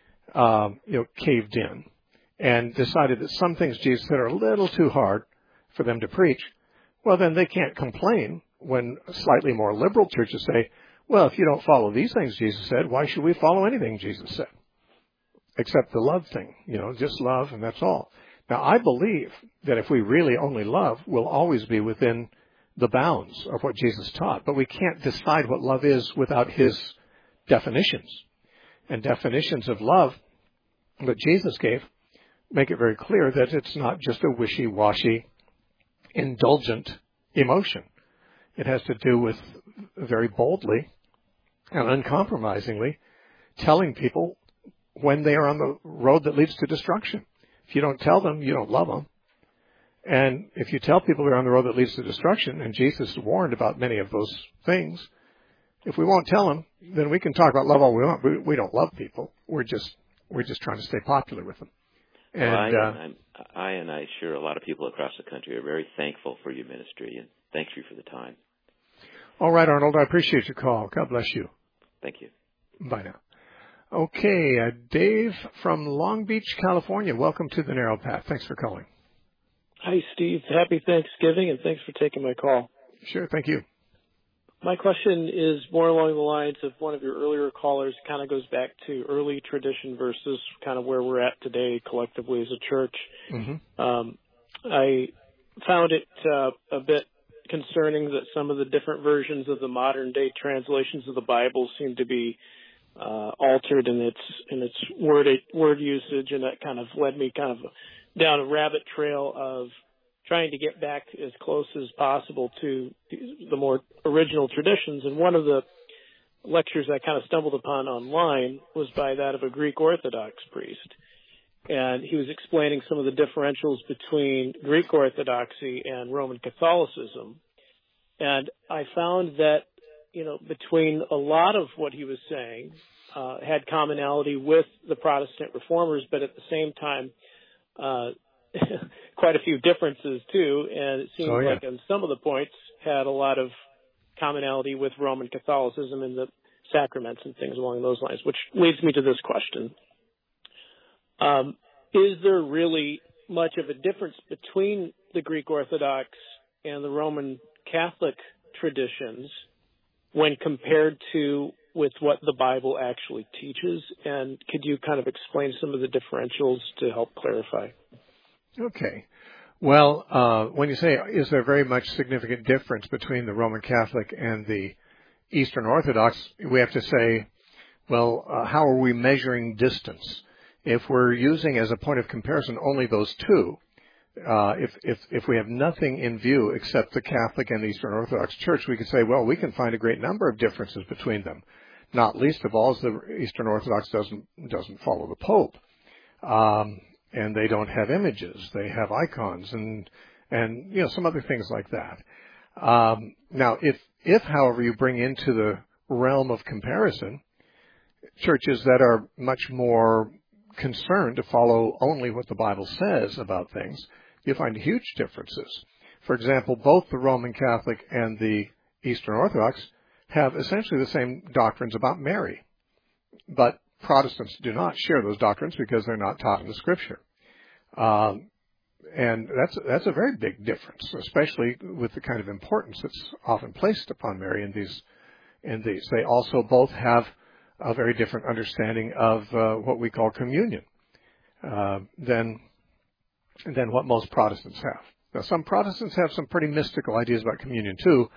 um, you know, caved in and decided that some things Jesus said are a little too hard for them to preach, well, then they can't complain when slightly more liberal churches say, well, if you don't follow these things Jesus said, why should we follow anything Jesus said? Except the love thing, you know, just love and that's all. Now, I believe that if we really only love, we'll always be within the bounds of what Jesus taught. But we can't decide what love is without his definitions. And definitions of love that Jesus gave make it very clear that it's not just a wishy-washy, indulgent emotion. It has to do with very boldly and uncompromisingly telling people when they are on the road that leads to destruction. If you don't tell them, you don't love them. And if you tell people they're on the road that leads to destruction, and Jesus warned about many of those things, if we won't tell them, then we can talk about love all we want. We, we don't love people. We're just we're just trying to stay popular with them. And, well, I, uh, and I and I sure a lot of people across the country are very thankful for your ministry, and thank you for the time. All right, Arnold, I appreciate your call. God bless you. Thank you. Bye now. Okay, uh, Dave from Long Beach, California. Welcome to the Narrow Path. Thanks for calling. Hi, Steve. Happy Thanksgiving, and thanks for taking my call. Sure, thank you. My question is more along the lines of one of your earlier callers. It kind of goes back to early tradition versus kind of where we're at today collectively as a church. Mm-hmm. Um, I found it uh, a bit concerning that some of the different versions of the modern day translations of the Bible seem to be uh, altered in its in its word word usage, and that kind of led me kind of down a rabbit trail of trying to get back as close as possible to the more original traditions. And one of the lectures I kind of stumbled upon online was by that of a Greek Orthodox priest. And he was explaining some of the differentials between Greek Orthodoxy and Roman Catholicism. And I found that, you know, between a lot of what he was saying uh, had commonality with the Protestant reformers, but at the same time, uh, quite a few differences too, and it seemed oh, yeah. like on some of the points had a lot of commonality with Roman Catholicism and the sacraments and things along those lines, which leads me to this question. Um, is there really much of a difference between the Greek Orthodox and the Roman Catholic traditions when compared to with what the Bible actually teaches? And could you kind of explain some of the differentials to help clarify? Okay. Well, uh, when you say, is there very much significant difference between the Roman Catholic and the Eastern Orthodox, we have to say, well, uh, how are we measuring distance? If we're using as a point of comparison only those two, uh, if, if, if we have nothing in view except the Catholic and the Eastern Orthodox Church, we could say, well, we can find a great number of differences between them. Not least of all is the Eastern Orthodox doesn't, doesn't follow the Pope. Um, and they don't have images. They have icons and, and, you know, some other things like that. Um, now, if, if, however, you bring into the realm of comparison churches that are much more concerned to follow only what the Bible says about things, you find huge differences. For example, both the Roman Catholic and the Eastern Orthodox have essentially the same doctrines about Mary. But Protestants do not share those doctrines because they're not taught in the Scripture. Um, and that's, that's a very big difference, especially with the kind of importance that's often placed upon Mary in these, in these. They also both have a very different understanding of uh, what we call communion uh, than than what most Protestants have. Now, some Protestants have some pretty mystical ideas about communion too,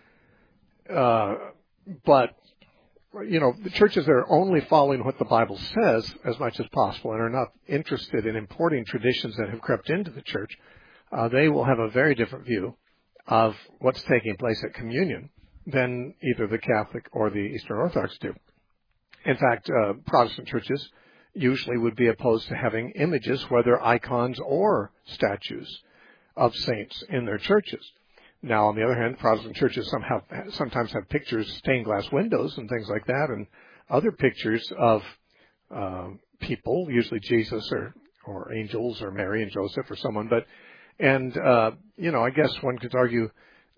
uh, but you know, the churches that are only following what the Bible says as much as possible and are not interested in importing traditions that have crept into the church, uh, they will have a very different view of what's taking place at communion than either the Catholic or the Eastern Orthodox do. In fact, uh, Protestant churches usually would be opposed to having images, whether icons or statues, of saints in their churches. Now, on the other hand, Protestant churches somehow, sometimes have pictures, stained glass windows and things like that, and other pictures of uh, people, usually Jesus or, or angels or Mary and Joseph or someone. But, and, uh, you know, I guess one could argue,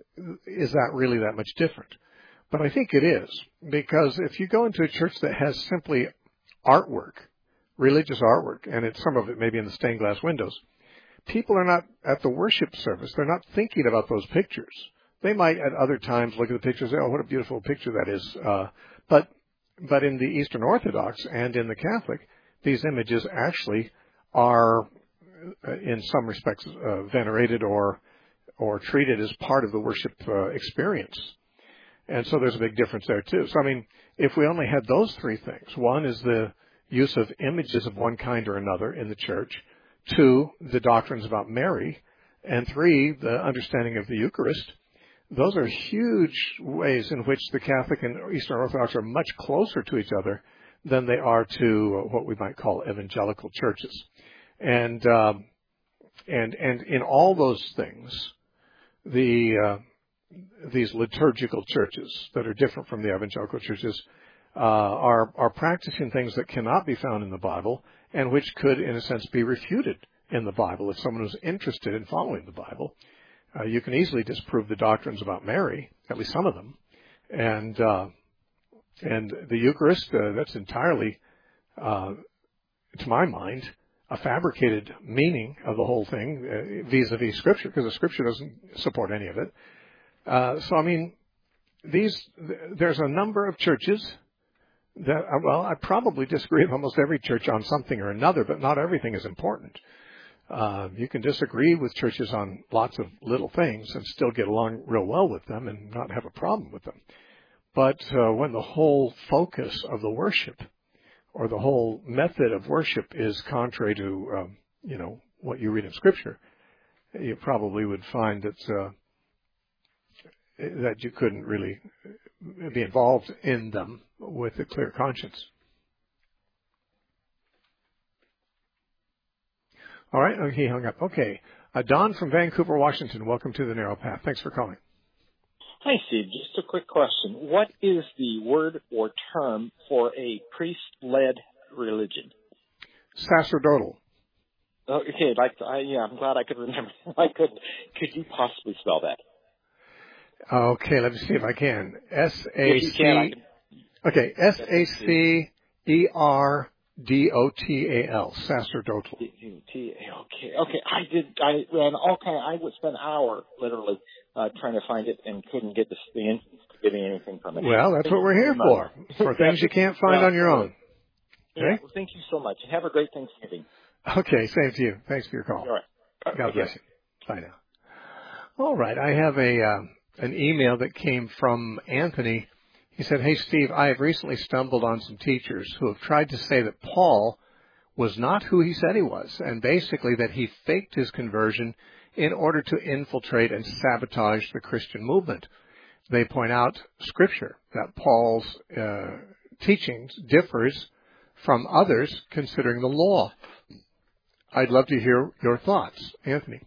is that really that much different? But I think it is, because if you go into a church that has simply artwork, religious artwork, and it's, some of it maybe in the stained glass windows, people are not at the worship service. They're not thinking about those pictures. They might at other times look at the pictures and say, oh, what a beautiful picture that is. Uh, but, but in the Eastern Orthodox and in the Catholic, these images actually are, uh, in some respects, uh, venerated or, or treated as part of the worship uh, experience. And so there's a big difference there too. So, I mean, if we only had those three things, one is the use of images of one kind or another in the church, two, the doctrines about Mary, and three, the understanding of the Eucharist, those are huge ways in which the Catholic and Eastern Orthodox are much closer to each other than they are to what we might call evangelical churches. And, um, and, and in all those things, the, uh, these liturgical churches that are different from the evangelical churches uh, are are practicing things that cannot be found in the Bible and which could, in a sense, be refuted in the Bible. If someone was interested in following the Bible, uh, you can easily disprove the doctrines about Mary, at least some of them, and uh, and the Eucharist. Uh, that's entirely, uh, to my mind, a fabricated meaning of the whole thing uh, vis-a-vis Scripture, because the Scripture doesn't support any of it. Uh, so, I mean, these, there's a number of churches that, well, I probably disagree with almost every church on something or another, but not everything is important. Uh, you can disagree with churches on lots of little things and still get along real well with them and not have a problem with them. But uh, when the whole focus of the worship or the whole method of worship is contrary to, um, you know, what you read in Scripture, you probably would find that uh, that you couldn't really be involved in them with a clear conscience. All right, oh, he hung up. Okay. Uh, Don from Vancouver, Washington, welcome to the Narrow Path. Thanks for calling. Hi, Steve. Just a quick question. What is the word or term for a priest-led religion? Sacerdotal. Oh, okay, like I, yeah, I'm glad I could remember. I could. Could you possibly spell that? Okay, let me see if I can. S A C. Can, okay, S A C E R D O T A L, sacerdotal. D O T A L. Okay, okay. I did. I ran. Okay, I would spend an hour literally uh, trying to find it and couldn't get the, the getting anything from it. Well, that's thank what we're here for, for things you can't find well, on your own. Yeah, Okay? well, thank you so much, and have a great Thanksgiving. Okay, same to you. Thanks for your call. All right. God bless you. Bye now. All right, I have a uh, an email that came from Anthony. He said, "Hey, Steve, I have recently stumbled on some teachers who have tried to say that Paul was not who he said he was, and basically that he faked his conversion in order to infiltrate and sabotage the Christian movement. They point out Scripture, that Paul's uh, teachings differs from others considering the law." I'd love to hear your thoughts, Anthony.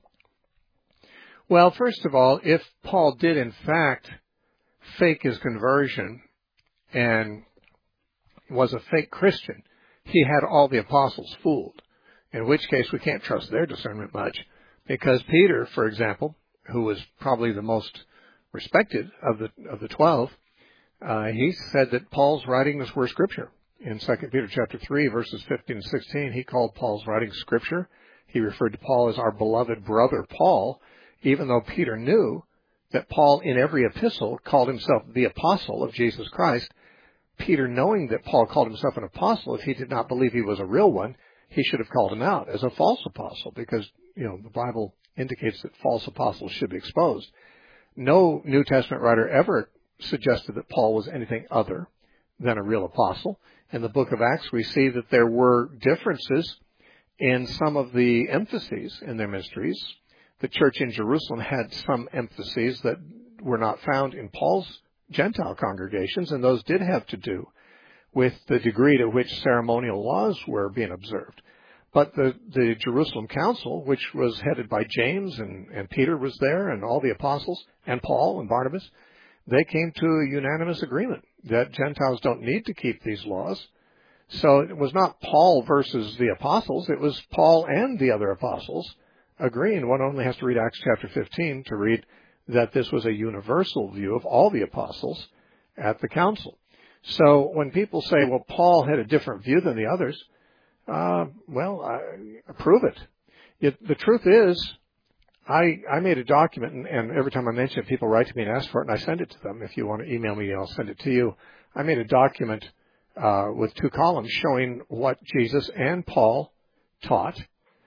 Well, first of all, if Paul did in fact fake his conversion and was a fake Christian, he had all the apostles fooled, in which case we can't trust their discernment much, because Peter, for example, who was probably the most respected of the of the twelve, uh, he said that Paul's writings were Scripture. In Second Peter chapter three, verses fifteen and sixteen, he called Paul's writings Scripture. He referred to Paul as our beloved brother Paul, even though Peter knew that Paul in every epistle called himself the apostle of Jesus Christ. Peter, knowing that Paul called himself an apostle, if he did not believe he was a real one, he should have called him out as a false apostle, because, you know, the Bible indicates that false apostles should be exposed. No New Testament writer ever suggested that Paul was anything other than a real apostle. In the book of Acts, we see that there were differences in some of the emphases in their ministries. The church in Jerusalem had some emphases that were not found in Paul's Gentile congregations, and those did have to do with the degree to which ceremonial laws were being observed. But the, the Jerusalem Council, which was headed by James, and, and Peter was there, and all the apostles, and Paul and Barnabas, they came to a unanimous agreement that Gentiles don't need to keep these laws. So it was not Paul versus the apostles. It was Paul and the other apostles agreeing. One only has to read Acts chapter fifteen to read that this was a universal view of all the apostles at the council. So when people say, well, Paul had a different view than the others, uh, well, I, prove it. it. The truth is, I, I made a document, and, and every time I mention it, people write to me and ask for it, and I send it to them. If you want to email me, I'll send it to you. I made a document uh, with two columns showing what Jesus and Paul taught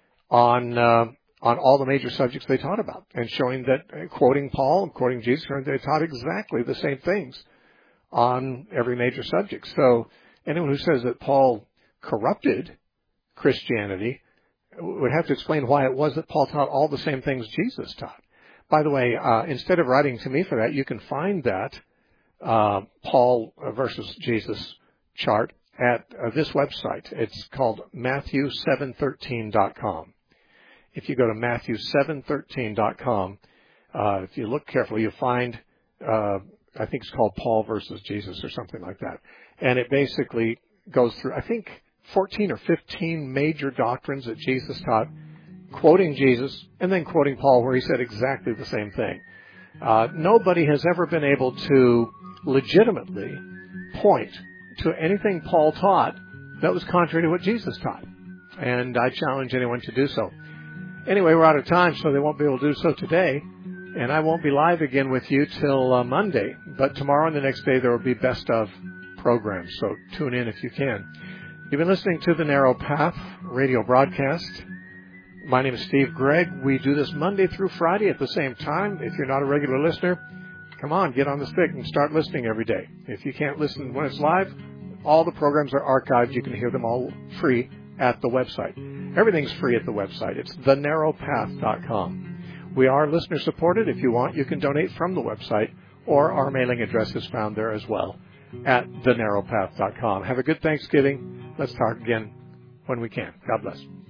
on uh, on all the major subjects they taught about, and showing that, uh, quoting Paul and quoting Jesus, they taught exactly the same things on every major subject. So anyone who says that Paul corrupted Christianity would have to explain why it was that Paul taught all the same things Jesus taught. By the way, uh, instead of writing to me for that, you can find that uh, Paul versus Jesus chart at uh, this website. It's called Matthew seven thirteen dot com. If you go to Matthew seven thirteen dot com, uh, if you look carefully, you'll find, uh, I think it's called Paul versus Jesus or something like that. And it basically goes through, I think, fourteen or fifteen major doctrines that Jesus taught, quoting Jesus and then quoting Paul, where he said exactly the same thing. Uh, nobody has ever been able to legitimately point to anything Paul taught that was contrary to what Jesus taught. And I challenge anyone to do so. Anyway, we're out of time, so they won't be able to do so today. And I won't be live again with you till uh, Monday. But tomorrow and the next day there will be best of programs, so tune in if you can. You've been listening to the Narrow Path radio broadcast. My name is Steve Gregg. We do this Monday through Friday at the same time. If you're not a regular listener, come on, get on the stick and start listening every day. If you can't listen when it's live, all the programs are archived. You can hear them all free at the website. Everything's free at the website. It's the narrow path dot com. We are listener supported. If you want, you can donate from the website, or our mailing address is found there as well at the narrow path dot com. Have a good Thanksgiving. Let's talk again when we can. God bless.